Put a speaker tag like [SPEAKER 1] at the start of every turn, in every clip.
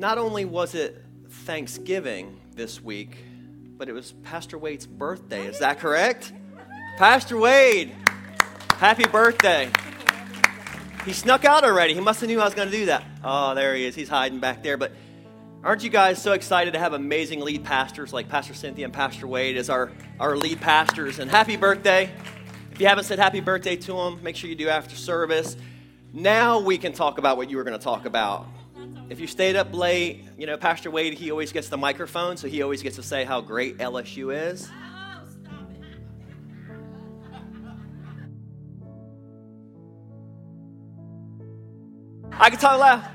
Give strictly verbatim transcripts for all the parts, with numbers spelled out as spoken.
[SPEAKER 1] not only was it Thanksgiving this week, but it was Pastor Wade's birthday. Is that correct? Pastor Wade, happy birthday. He snuck out already. He must have knew I was going to do that. Oh, there he is. He's hiding back there. But aren't you guys so excited to have amazing lead pastors like Pastor Cynthia and Pastor Wade as our, our lead pastors? And happy birthday. If you haven't said happy birthday to them, make sure you do after service. Now we can talk about what you were going to talk about. If you stayed up late, you know, Pastor Wade, he always gets the microphone, so he always gets to say how great L S U is.
[SPEAKER 2] Oh, stop it.
[SPEAKER 1] I can talk loud.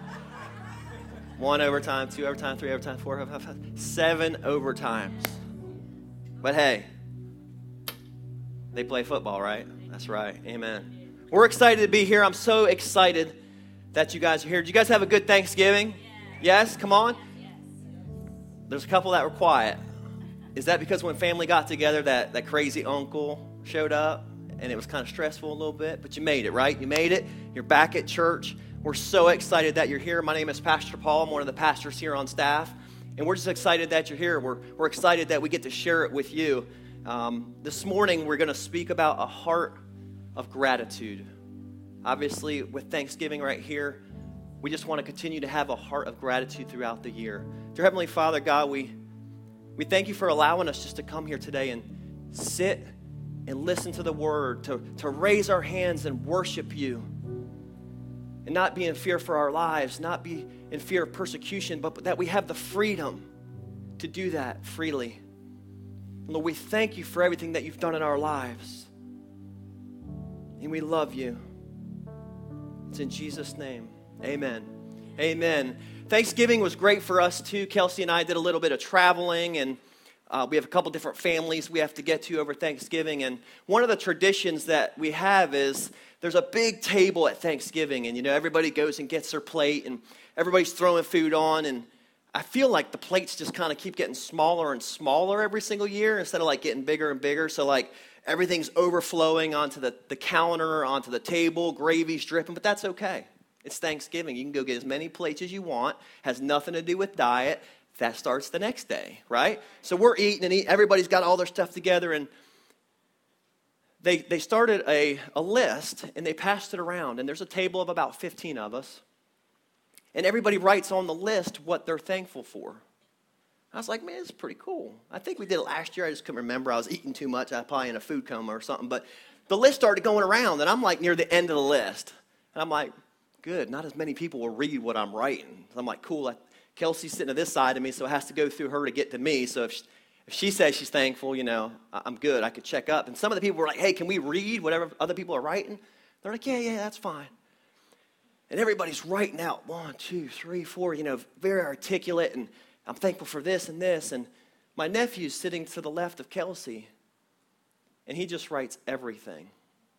[SPEAKER 1] One overtime, two overtime, three overtime, four overtime, five, seven overtimes. But hey, they play football, right? That's right. Amen. We're excited to be here. I'm so excited that you guys are here. Did you guys have a good Thanksgiving? Yes? Come on. There's a couple that were quiet. Is that because when family got together, that, that crazy uncle showed up and it was kind of stressful a little bit? But you made it, right? You made it. You're back at church. We're so excited that you're here. My name is Pastor Paul. I'm one of the pastors here on staff. And we're just excited that you're here. We're, we're excited that we get to share it with you. Um, this morning, we're going to speak about a heart of gratitude. Obviously, with Thanksgiving right here, we just want to continue to have a heart of gratitude throughout the year. Dear Heavenly Father, God, we, we thank you for allowing us just to come here today and sit and listen to the word, to, to raise our hands and worship you, and not be in fear for our lives, not be in fear of persecution, but that we have the freedom to do that freely. And Lord, we thank you for everything that you've done in our lives, and we love you. It's in Jesus' name. Amen. Amen. Thanksgiving was great for us too. Kelsey and I did a little bit of traveling, and uh, we have a couple different families we have to get to over Thanksgiving. And one of the traditions that we have is there's a big table at Thanksgiving, and you know everybody goes and gets their plate, and everybody's throwing food on. And I feel like the plates just kind of keep getting smaller and smaller every single year instead of like getting bigger and bigger. So like everything's overflowing onto the, the counter, onto the table, gravy's dripping, but that's okay. It's Thanksgiving. You can go get as many plates as you want. Has nothing to do with diet. That starts the next day, right? So we're eating and eating. Everybody's got all their stuff together, and they they started a, a list, and they passed it around, and there's a table of about fifteen of us, and everybody writes on the list what they're thankful for. I was like, man, this is pretty cool. I think we did it last year. I just couldn't remember. I was eating too much. I was probably in a food coma or something. But the list started going around, and I'm like near the end of the list. And I'm like, good. Not as many people will read what I'm writing. So I'm like, cool. I, Kelsey's sitting to this side of me, so it has to go through her to get to me. So if she, if she says she's thankful, you know, I'm good. I could check up. And some of the people were like, hey, can we read whatever other people are writing? They're like, yeah, yeah, that's fine. And everybody's writing out one, two, three, four, you know, very articulate, and I'm thankful for this and this. And my nephew's sitting to the left of Kelsey, and he just writes everything.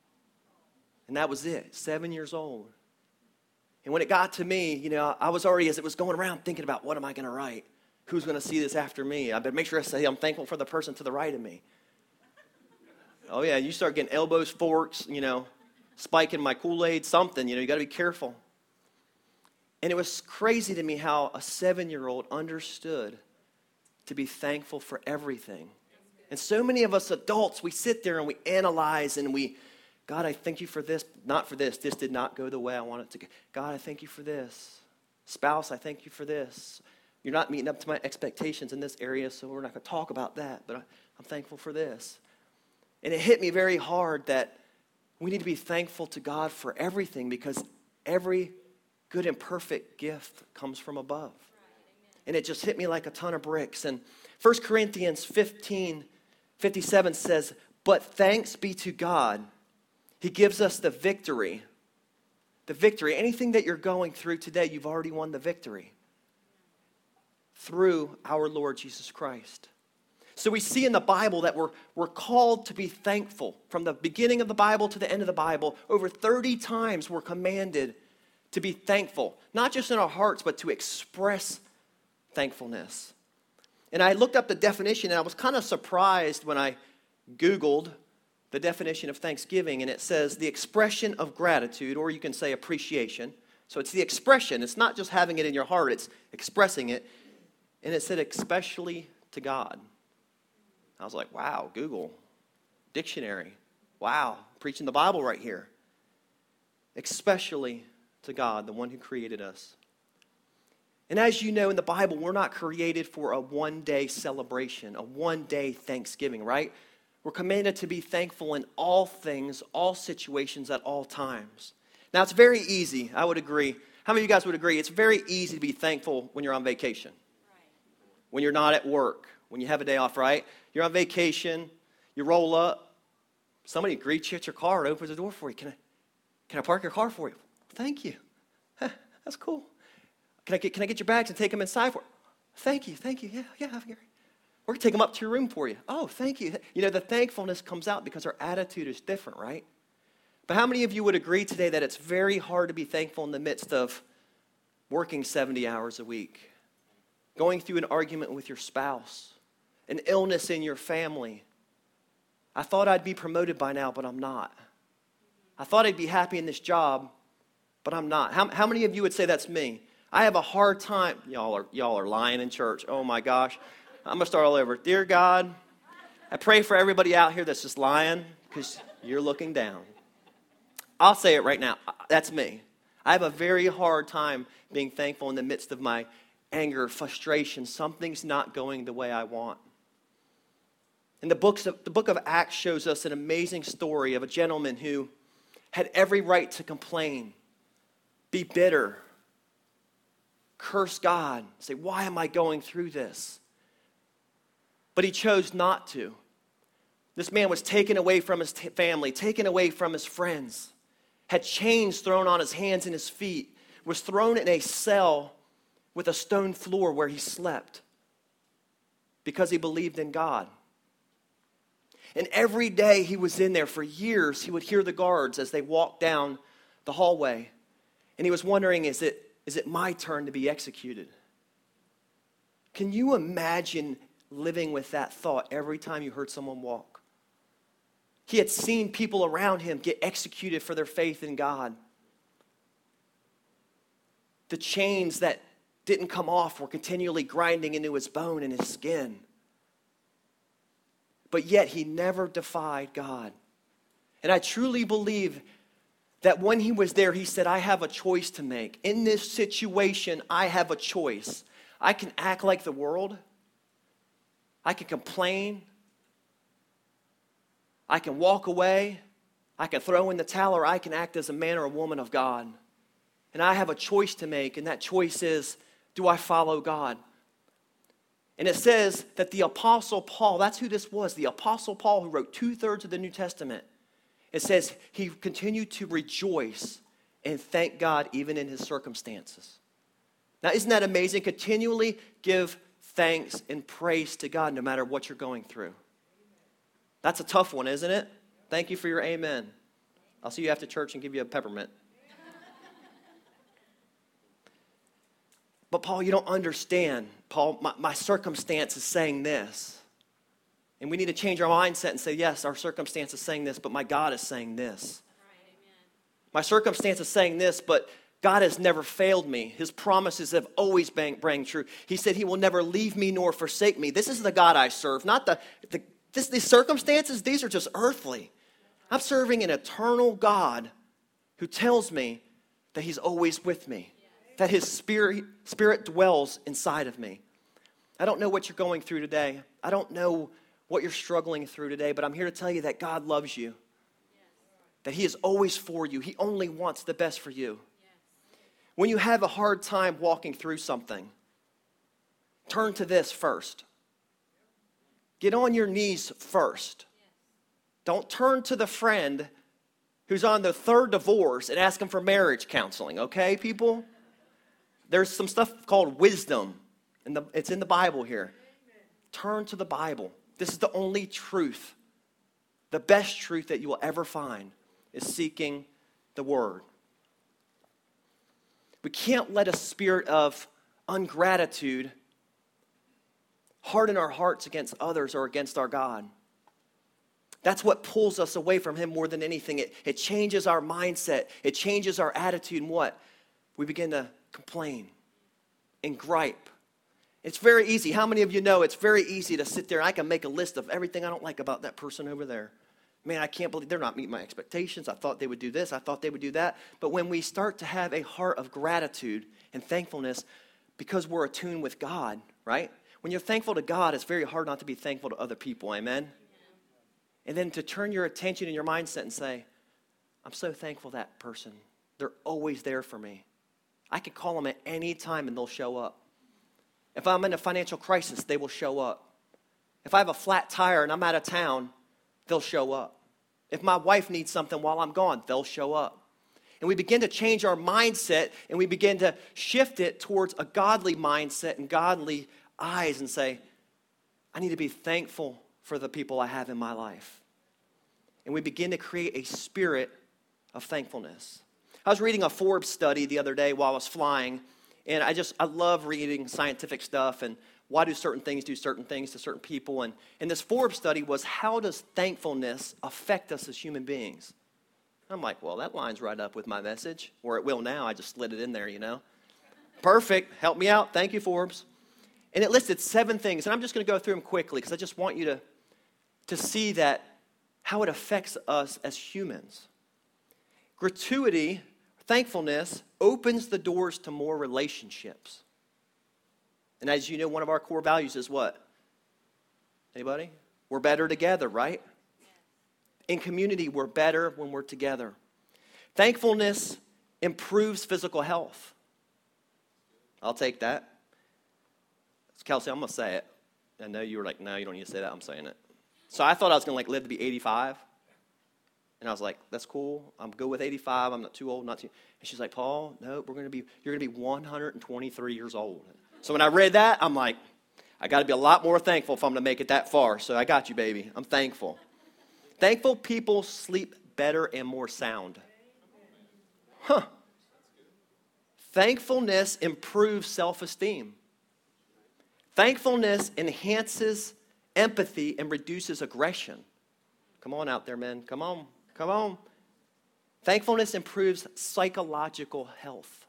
[SPEAKER 1] And that was it, seven years old. And when it got to me, you know, I was already, as it was going around, thinking about what am I going to write? Who's going to see this after me? I better make sure I say I'm thankful for the person to the right of me. Oh, yeah, you start getting elbows, forks, you know, spiking my Kool-Aid, something, you know, you got to be careful. And it was crazy to me how a seven-year-old understood to be thankful for everything. And so many of us adults, we sit there and we analyze and we, God, I thank you for this, not for this. This did not go the way I wanted it to go. God, I thank you for this. Spouse, I thank you for this. You're not meeting up to my expectations in this area, so we're not going to talk about that, but I, I'm thankful for this. And it hit me very hard that we need to be thankful to God for everything because every good and perfect gift comes from above. And it just hit me like a ton of bricks. And First Corinthians fifteen fifty-seven says, but thanks be to God. He gives us the victory. The victory. Anything that you're going through today, you've already won the victory. Through our Lord Jesus Christ. So we see in the Bible that we're, we're called to be thankful. From the beginning of the Bible to the end of the Bible, over thirty times we're commanded to be thankful, not just in our hearts, but to express thankfulness. And I looked up the definition, and I was kind of surprised when I Googled the definition of thanksgiving, and it says the expression of gratitude, or you can say appreciation, So it's the expression. It's not just having it in your heart. It's expressing it. And it said, especially to God. I was like, wow, Google, dictionary. Wow, preaching the Bible right here. Especially to God, the one who created us. And as you know, in the Bible, we're not created for a one-day celebration, a one-day Thanksgiving, right? We're commanded to be thankful in all things, all situations, at all times. Now, it's very easy, I would agree. How many of you guys would agree? It's very easy to be thankful when you're on vacation, when you're not at work, when you have a day off, right? You're on vacation, you roll up, somebody greets you at your car and opens the door for you. Can I, can I park your car for you? Thank you. That's cool. Can I get, can I get your bags and take them inside for you? Thank you, thank you. Yeah, yeah. We're going to take them up to your room for you. Oh, thank you. You know, the thankfulness comes out because our attitude is different, right? But how many of you would agree today that it's very hard to be thankful in the midst of working seventy hours a week, going through an argument with your spouse, an illness in your family? I thought I'd be promoted by now, but I'm not. I thought I'd be happy in this job, but I'm not. How, how many of you would say that's me? I have a hard time. Y'all are, y'all are lying in church. Oh, my gosh. I'm going to start all over. Dear God, I pray for everybody out here that's just lying because you're looking down. I'll say it right now. That's me. I have a very hard time being thankful in the midst of my anger, frustration. Something's not going the way I want. And the, books of, the book of Acts shows us an amazing story of a gentleman who had every right to complain, be bitter, curse God, say, why am I going through this? But he chose not to. This man was taken away from his t- family, taken away from his friends, had chains thrown on his hands and his feet, was thrown in a cell with a stone floor where he slept because he believed in God. And every day he was in there for years, he would hear the guards as they walked down the hallway. And he was wondering, is it, is it my turn to be executed? Can you imagine living with that thought every time you heard someone walk? He had seen people around him get executed for their faith in God. The chains that didn't come off were continually grinding into his bone and his skin. But yet he never defied God. And I truly believe that when he was there, he said, I have a choice to make. In this situation, I have a choice. I can act like the world. I can complain. I can walk away. I can throw in the towel, or I can act as a man or a woman of God. And I have a choice to make, and that choice is, do I follow God? And it says that the Apostle Paul, that's who this was, the Apostle Paul who wrote two-thirds of the New Testament. It says he continued to rejoice and thank God even in his circumstances. Now, isn't that amazing? Continually give thanks and praise to God no matter what you're going through. That's a tough one, isn't it? Thank you for your amen. I'll see you after church and give you a peppermint. But Paul, you don't understand. Paul, my, my circumstance is saying this. And we need to change our mindset and say, yes, our circumstance is saying this, but my God is saying this. Right, my circumstance is saying this, but God has never failed me. His promises have always been, been true. He said he will never leave me nor forsake me. This is the God I serve, not the, the this, these circumstances. These are just earthly. I'm serving an eternal God who tells me that he's always with me, that his spirit, spirit dwells inside of me. I don't know what you're going through today. I don't know what you're struggling through today, but I'm here to tell you that God loves you, that he is always for you. He only wants the best for you. When you have a hard time walking through something, turn to this first. Get on your knees first. Don't turn to the friend who's on the third divorce and ask him for marriage counseling, okay, people? There's some stuff called wisdom, and it's in the Bible here. Turn to the Bible. This is the only truth. The best truth that you will ever find is seeking the Word. We can't let a spirit of ungratitude harden our hearts against others or against our God. That's what pulls us away from him more than anything. It, it changes our mindset. It changes our attitude. And what? we begin to complain and gripe. It's very easy. How many of you know it's very easy to sit there and I can make a list of everything I don't like about that person over there. Man, I can't believe they're not meeting my expectations. I thought they would do this. I thought they would do that. But when we start to have a heart of gratitude and thankfulness because we're attuned with God, right? When you're thankful to God, it's very hard not to be thankful to other people. Amen? Yeah. And then to turn your attention and your mindset and say, I'm so thankful that person. They're always there for me. I can call them at any time and they'll show up. If I'm in a financial crisis, they will show up. If I have a flat tire and I'm out of town, they'll show up. If my wife needs something while I'm gone, they'll show up. And we begin to change our mindset and we begin to shift it towards a godly mindset and godly eyes and say, I need to be thankful for the people I have in my life. And we begin to create a spirit of thankfulness. I was reading a Forbes study the other day while I was flying, and I just, I love reading scientific stuff and why do certain things do certain things to certain people. And, and this Forbes study was, how does thankfulness affect us as human beings? I'm like, well, that lines right up with my message, or it will now. I just slid it in there, you know. Perfect. Help me out. Thank you, Forbes. And it listed seven things, and I'm just going to go through them quickly because I just want you to, to see that how it affects us as humans. Gratuity, thankfulness, opens the doors to more relationships. And as you know, one of our core values is what? Anybody? We're better together, right? In community, we're better when we're together. Thankfulness improves physical health. I'll take that. Kelsey, I'm going to say it. I know you were like, no, you don't need to say that. I'm saying it. So I thought I was going to like live to be eighty-five. And I was like, that's cool. I'm good with eighty-five. I'm not too old, not too. And she's like, Paul, no, we're going to be, you're going to be one hundred twenty-three years old. So when I read that, I'm like, I got to be a lot more thankful if I'm going to make it that far. So I got you, baby. I'm thankful. Thankful people sleep better and more sound. Huh. Thankfulness improves self-esteem. Thankfulness enhances empathy and reduces aggression. Come on out there, men. Come on. Come on. Thankfulness improves psychological health.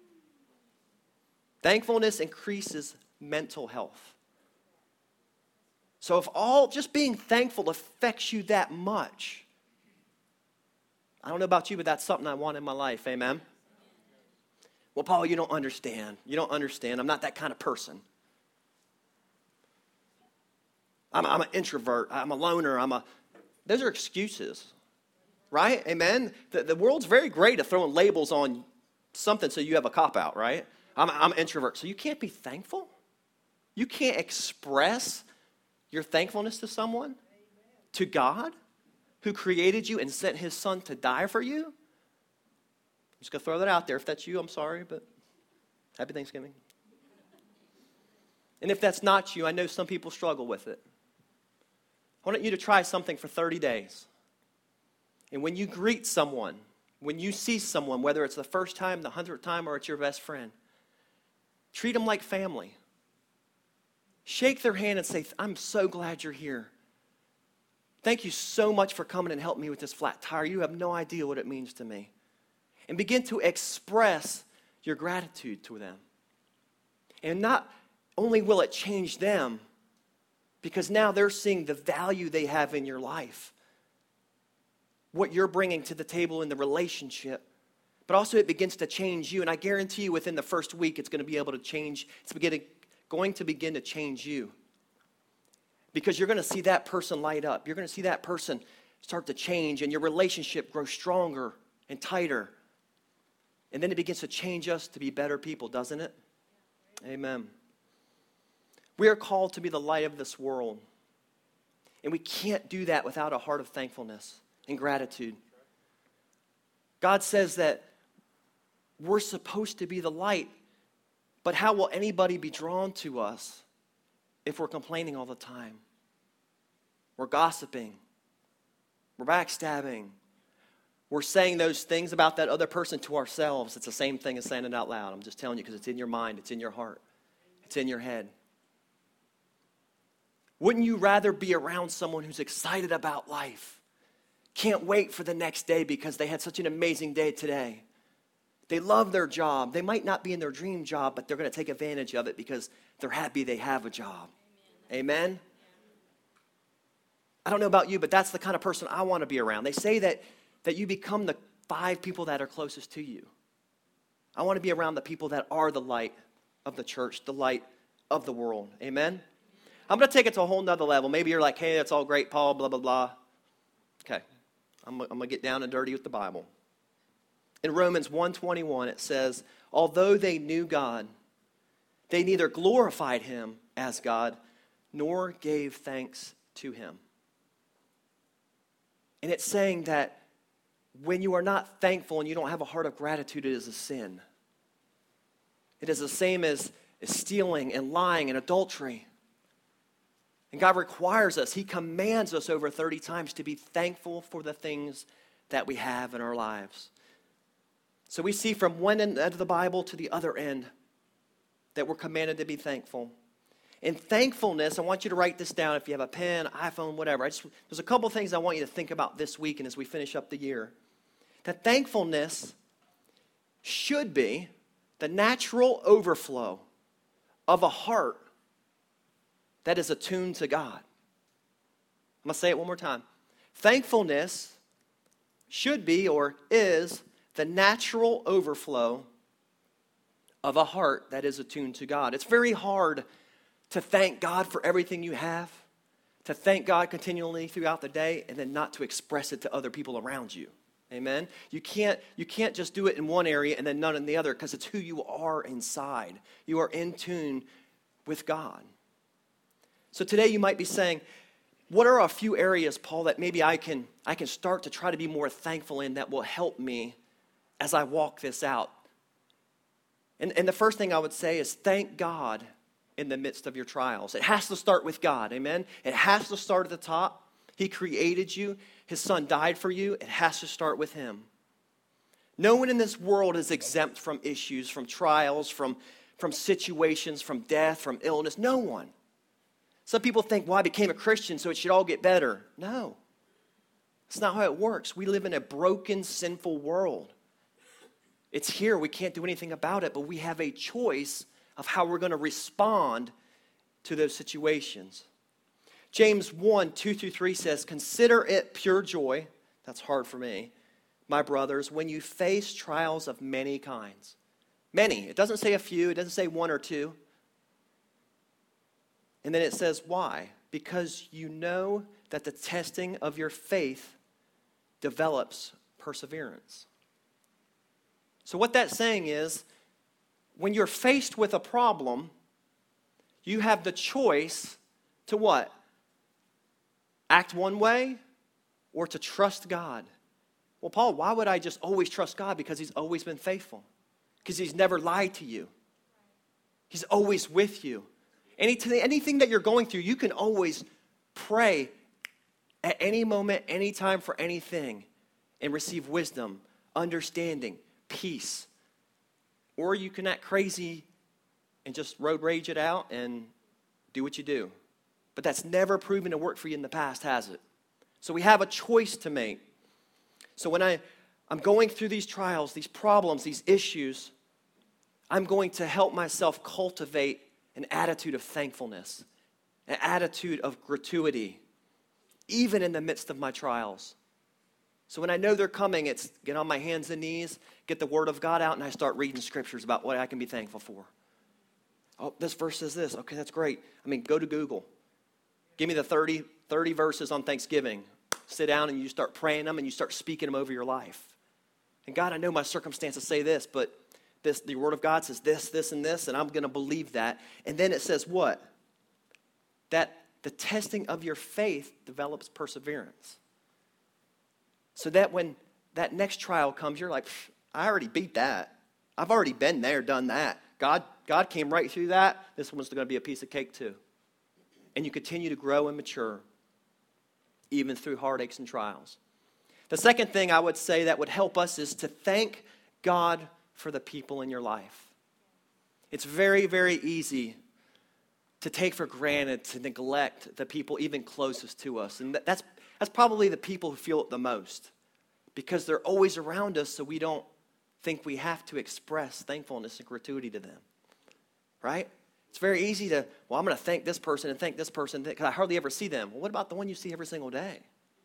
[SPEAKER 1] Thankfulness increases mental health. So if all just being thankful affects you that much, I don't know about you, but that's something I want in my life. Amen? Well, Paul, you don't understand. You don't understand. I'm not that kind of person. I'm, I'm an introvert. I'm a loner. I'm a. Those are excuses, right? Amen? The, the world's very great at throwing labels on something so you have a cop-out, right? I'm, I'm an introvert. So you can't be thankful? You can't express your thankfulness to someone? Amen. To God, who created you and sent his son to die for you? I'm just going to throw that out there. If that's you, I'm sorry, but happy Thanksgiving. And if that's not you, I know some people struggle with it. I want you to try something for thirty days. And when you greet someone, when you see someone, whether it's the first time, the hundredth time, or it's your best friend, treat them like family. Shake their hand and say, I'm so glad you're here. Thank you so much for coming and helping me with this flat tire. You have no idea what it means to me. And begin to express your gratitude to them. And not only will it change them, because now they're seeing the value they have in your life, what you're bringing to the table in the relationship, but also it begins to change you. And I guarantee you within the first week, it's going to be able to change. It's beginning, going to begin to change you. Because you're going to see that person light up. You're going to see that person start to change, and your relationship grow stronger and tighter. And then it begins to change us to be better people, doesn't it? Amen. We are called to be the light of this world. And we can't do that without a heart of thankfulness and gratitude. God says that we're supposed to be the light, but how will anybody be drawn to us if we're complaining all the time? We're gossiping. We're backstabbing. We're saying those things about that other person to ourselves. It's the same thing as saying it out loud. I'm just telling you because it's in your mind. It's in your heart. It's in your head. Wouldn't you rather be around someone who's excited about life? Can't wait for the next day because they had such an amazing day today. They love their job. They might not be in their dream job, but they're going to take advantage of it because they're happy they have a job. Amen? Amen? I don't know about you, but that's the kind of person I want to be around. They say that, that you become the five people that are closest to you. I want to be around the people that are the light of the church, the light of the world. Amen? I'm going to take it to a whole nother level. Maybe you're like, hey, that's all great, Paul, blah, blah, blah. Okay, I'm, I'm going to get down and dirty with the Bible. In Romans one twenty-one, it says, although they knew God, they neither glorified him as God, nor gave thanks to him. And it's saying that when you are not thankful and you don't have a heart of gratitude, it is a sin. It is the same as, as stealing and lying and adultery. And God requires us, he commands us over thirty times to be thankful for the things that we have in our lives. So we see from one end of the Bible to the other end that we're commanded to be thankful. In thankfulness, I want you to write this down if you have a pen, iPhone, whatever. I just, there's a couple things I want you to think about this week and as we finish up the year. That thankfulness should be the natural overflow of a heart that is attuned to God. I'm going to say it one more time. Thankfulness should be or is the natural overflow of a heart that is attuned to God. It's very hard to thank God for everything you have, to thank God continually throughout the day, and then not to express it to other people around you. Amen? You can't, you can't just do it in one area and then none in the other because it's who you are inside. You are in tune with God. So today you might be saying, what are a few areas, Paul, that maybe I can, I can start to try to be more thankful in that will help me as I walk this out? And, and the first thing I would say is thank God in the midst of your trials. It has to start with God, amen? It has to start at the top. He created you. His son died for you. It has to start with him. No one in this world is exempt from issues, from trials, from, from situations, from death, from illness. No one. Some people think, well, I became a Christian, so it should all get better. No. That's not how it works. We live in a broken, sinful world. It's here. We can't do anything about it, but we have a choice of how we're going to respond to those situations. James one, two through three says, consider it pure joy, that's hard for me, my brothers, when you face trials of many kinds. Many. It doesn't say a few. It doesn't say one or two. And then it says, why? Because you know that the testing of your faith develops perseverance. So what that's saying is, when you're faced with a problem, you have the choice to what? Act one way or to trust God. Well, Paul, why would I just always trust God? Because he's always been faithful. Because he's never lied to you. He's always with you. Anything, anything that you're going through, you can always pray at any moment, any time for anything and receive wisdom, understanding, peace. Or you can act crazy and just road rage it out and do what you do. But that's never proven to work for you in the past, has it? So we have a choice to make. So when I, I'm going through these trials, these problems, these issues, I'm going to help myself cultivate an attitude of thankfulness, an attitude of gratuity, even in the midst of my trials. So when I know they're coming, it's get on my hands and knees, get the Word of God out, and I start reading scriptures about what I can be thankful for. Oh, this verse says this. Okay, that's great. I mean, go to Google. Give me the thirty, thirty verses on Thanksgiving. Sit down and you start praying them and you start speaking them over your life. And God, I know my circumstances say this, but this, the Word of God says this, this, and this, and I'm going to believe that. And then it says what? That the testing of your faith develops perseverance. So that when that next trial comes, you're like, I already beat that. I've already been there, done that. God, God came right through that. This one's going to be a piece of cake too. And you continue to grow and mature, even through heartaches and trials. The second thing I would say that would help us is to thank God for the people in your life. It's very, very easy to take for granted, to neglect the people even closest to us. And that's, that's probably the people who feel it the most, because they're always around us, so we don't think we have to express thankfulness and gratuity to them, right? It's very easy to, well, I'm going to thank this person and thank this person because I hardly ever see them. Well, what about the one you see every single day?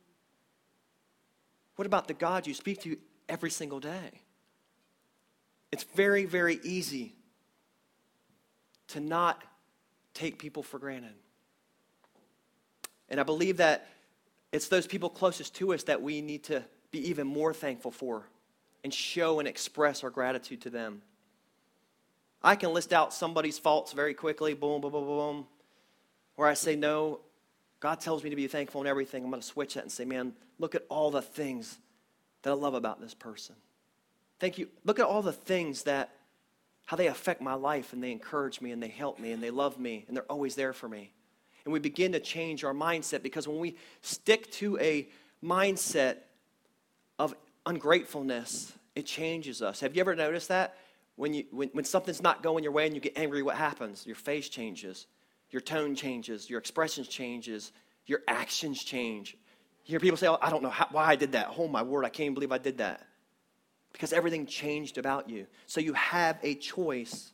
[SPEAKER 1] What about the God you speak to every single day? It's very, very easy to not take people for granted. And I believe that it's those people closest to us that we need to be even more thankful for and show and express our gratitude to them. I can list out somebody's faults very quickly, boom, boom, boom, boom, where I say, no, God tells me to be thankful in everything. I'm going to switch that and say, man, look at all the things that I love about this person. Thank you. Look at all the things that, how they affect my life, and they encourage me, and they help me, and they love me, and they're always there for me. And we begin to change our mindset, because when we stick to a mindset of ungratefulness, it changes us. Have you ever noticed that? When, you, when, when something's not going your way and you get angry, what happens? Your face changes. Your tone changes. Your expressions changes. Your actions change. You hear people say, oh, I don't know how, why I did that. Oh, my word, I can't even believe I did that. Because everything changed about you. So you have a choice.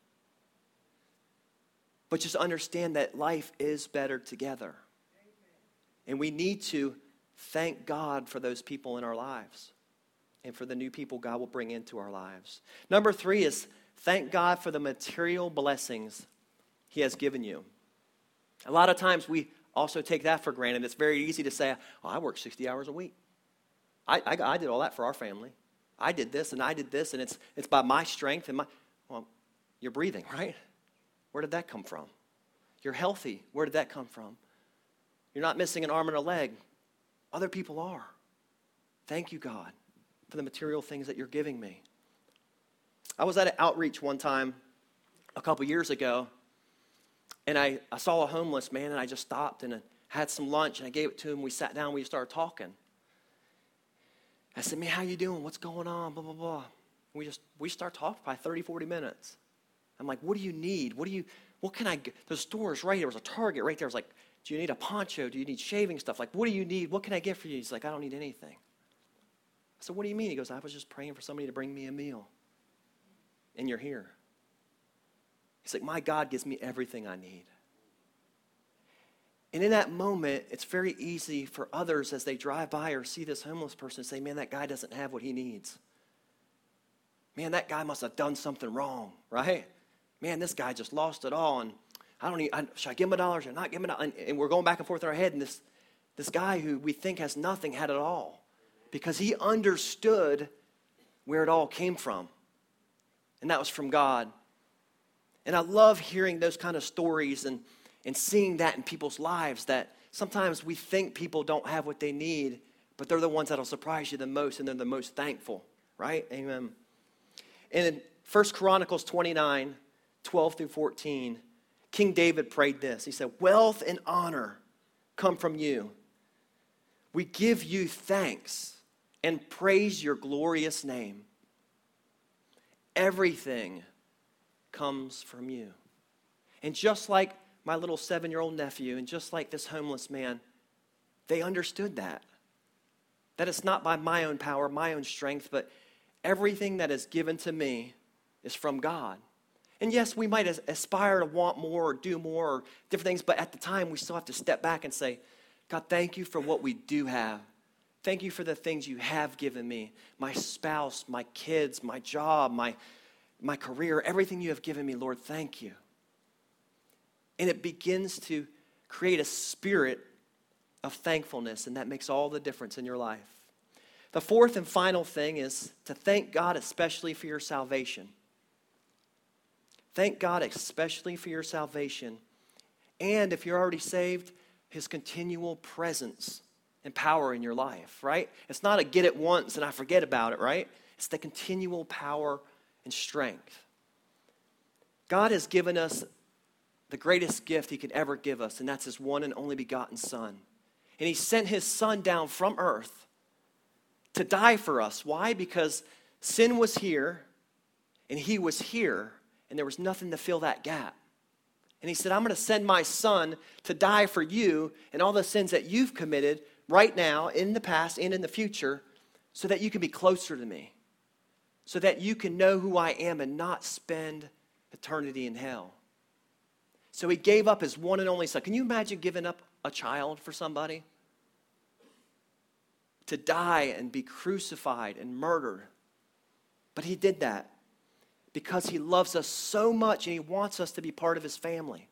[SPEAKER 1] But just understand that life is better together. And we need to thank God for those people in our lives. And for the new people God will bring into our lives. Number three is thank God for the material blessings He has given you. A lot of times we also take that for granted. It's very easy to say, oh, I work sixty hours a week. I, I, I did all that for our family. I did this and I did this, and it's it's by my strength and my, well, you're breathing, right? Where did that come from? You're healthy. Where did that come from? You're not missing an arm and a leg. Other people are. Thank you, God, for the material things that you're giving me. I was at an outreach one time a couple years ago, and I, I saw a homeless man, and I just stopped and I had some lunch, and I gave it to him. We sat down, we started talking. I said, man, how you doing? What's going on? Blah, blah, blah. We just, we start talking for probably thirty, forty minutes. I'm like, what do you need? What do you, what can I get? The store's right here. There was a Target right there. I was like, do you need a poncho? Do you need shaving stuff? Like, what do you need? What can I get for you? He's like, I don't need anything. I said, what do you mean? He goes, I was just praying for somebody to bring me a meal. And you're here. He's like, my God gives me everything I need. And in that moment, it's very easy for others as they drive by or see this homeless person say, man, that guy doesn't have what he needs. Man, that guy must have done something wrong, right? Man, this guy just lost it all, and I don't need, I, should I give him a dollar? Should I not give him a dollar? And, and we're going back and forth in our head, and this, this guy who we think has nothing had it all because he understood where it all came from, and that was from God. And I love hearing those kind of stories and, and seeing that in people's lives, that sometimes we think people don't have what they need, but they're the ones that'll surprise you the most, and they're the most thankful, right? Amen. And in First Chronicles twenty-nine, twelve through fourteen, King David prayed this. He said, wealth and honor come from you. We give you thanks and praise your glorious name. Everything comes from you. And just like my little seven-year-old nephew and just like this homeless man, they understood that. That it's not by my own power, my own strength, but everything that is given to me is from God. And yes, we might aspire to want more or do more or different things, but at the time we still have to step back and say, God, thank you for what we do have. Thank you for the things you have given me. My spouse, my kids, my job, my, my career, everything you have given me, Lord, thank you. And it begins to create a spirit of thankfulness, and that makes all the difference in your life. The fourth and final thing is to thank God especially for your salvation. Thank God especially for your salvation. And if you're already saved, His continual presence and power in your life, right? It's not a get it once and I forget about it, right? It's the continual power and strength. God has given us the greatest gift He could ever give us, and that's His one and only begotten Son. And He sent His Son down from earth to die for us. Why? Because sin was here, and He was here, and there was nothing to fill that gap. And He said, I'm going to send my Son to die for you and all the sins that you've committed right now, in the past, and in the future, so that you can be closer to me. so that you can know who I am and not spend eternity in hell. So he gave up his one and only son. Can you imagine giving up a child for somebody? To die and be crucified and murdered. But he did that because he loves us so much and he wants us to be part of his family.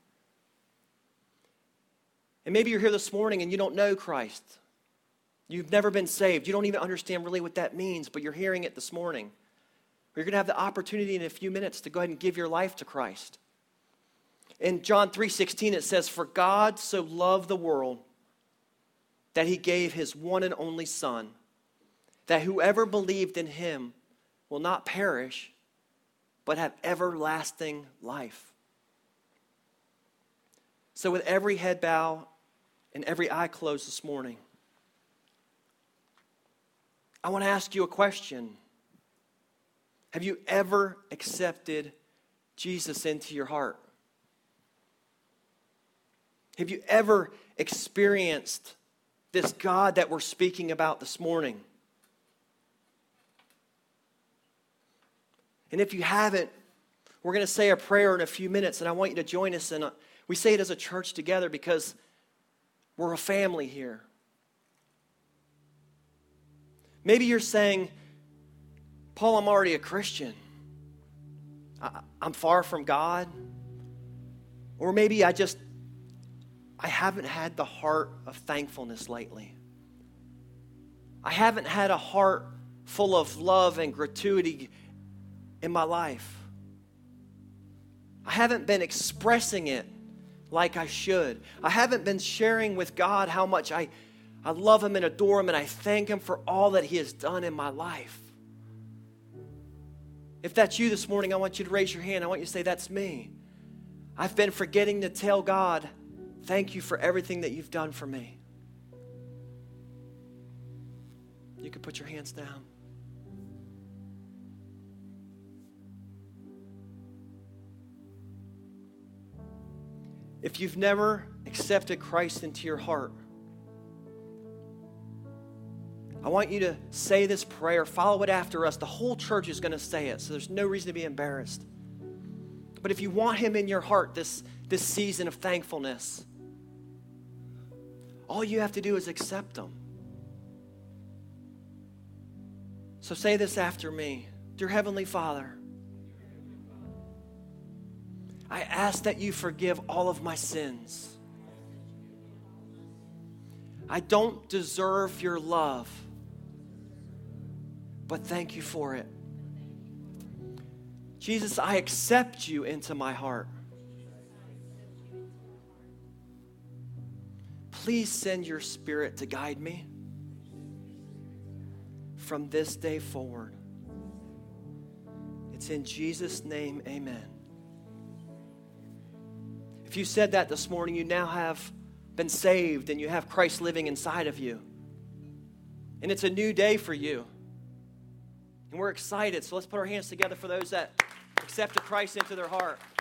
[SPEAKER 1] And maybe you're here this morning and you don't know Christ. You've never been saved. You don't even understand really what that means, but you're hearing it this morning. You're going to have the opportunity in a few minutes to go ahead and give your life to Christ. In John three sixteen it says, "For God so loved the world that he gave his one and only Son, that whoever believed in him will not perish, but have everlasting life." So with every head bow and every eye closed this morning, I want to ask you a question. Have you ever accepted Jesus into your heart? Have you ever experienced this God that we're speaking about this morning? And if you haven't, we're going to say a prayer in a few minutes, and I want you to join us. And we say it as a church together because we're a family here. Maybe you're saying, "Paul, I'm already a Christian. I, I'm far from God." Or maybe I just, I haven't had the heart of thankfulness lately. I haven't had a heart full of love and gratuity in my life. I haven't been expressing it like I should. I haven't been sharing with God how much I, I love him and adore him and I thank him for all that he has done in my life. If that's you this morning, I want you to raise your hand. I want you to say, "That's me. I've been forgetting to tell God, thank you for everything that you've done for me." You can put your hands down. If you've never accepted Christ into your heart, I want you to say this prayer. Follow it after us. The whole church is going to say it, so there's no reason to be embarrassed. But if you want him in your heart this, this season of thankfulness, all you have to do is accept him. So say this after me. "Dear Heavenly Father, I ask that you forgive all of my sins. I don't deserve your love, but thank you for it. Jesus, I accept you into my heart. Please send your Spirit to guide me from this day forward. It's in Jesus' name, amen." If you said that this morning, you now have been saved and you have Christ living inside of you. And it's a new day for you. And we're excited. So let's put our hands together for those that accepted Christ into their heart.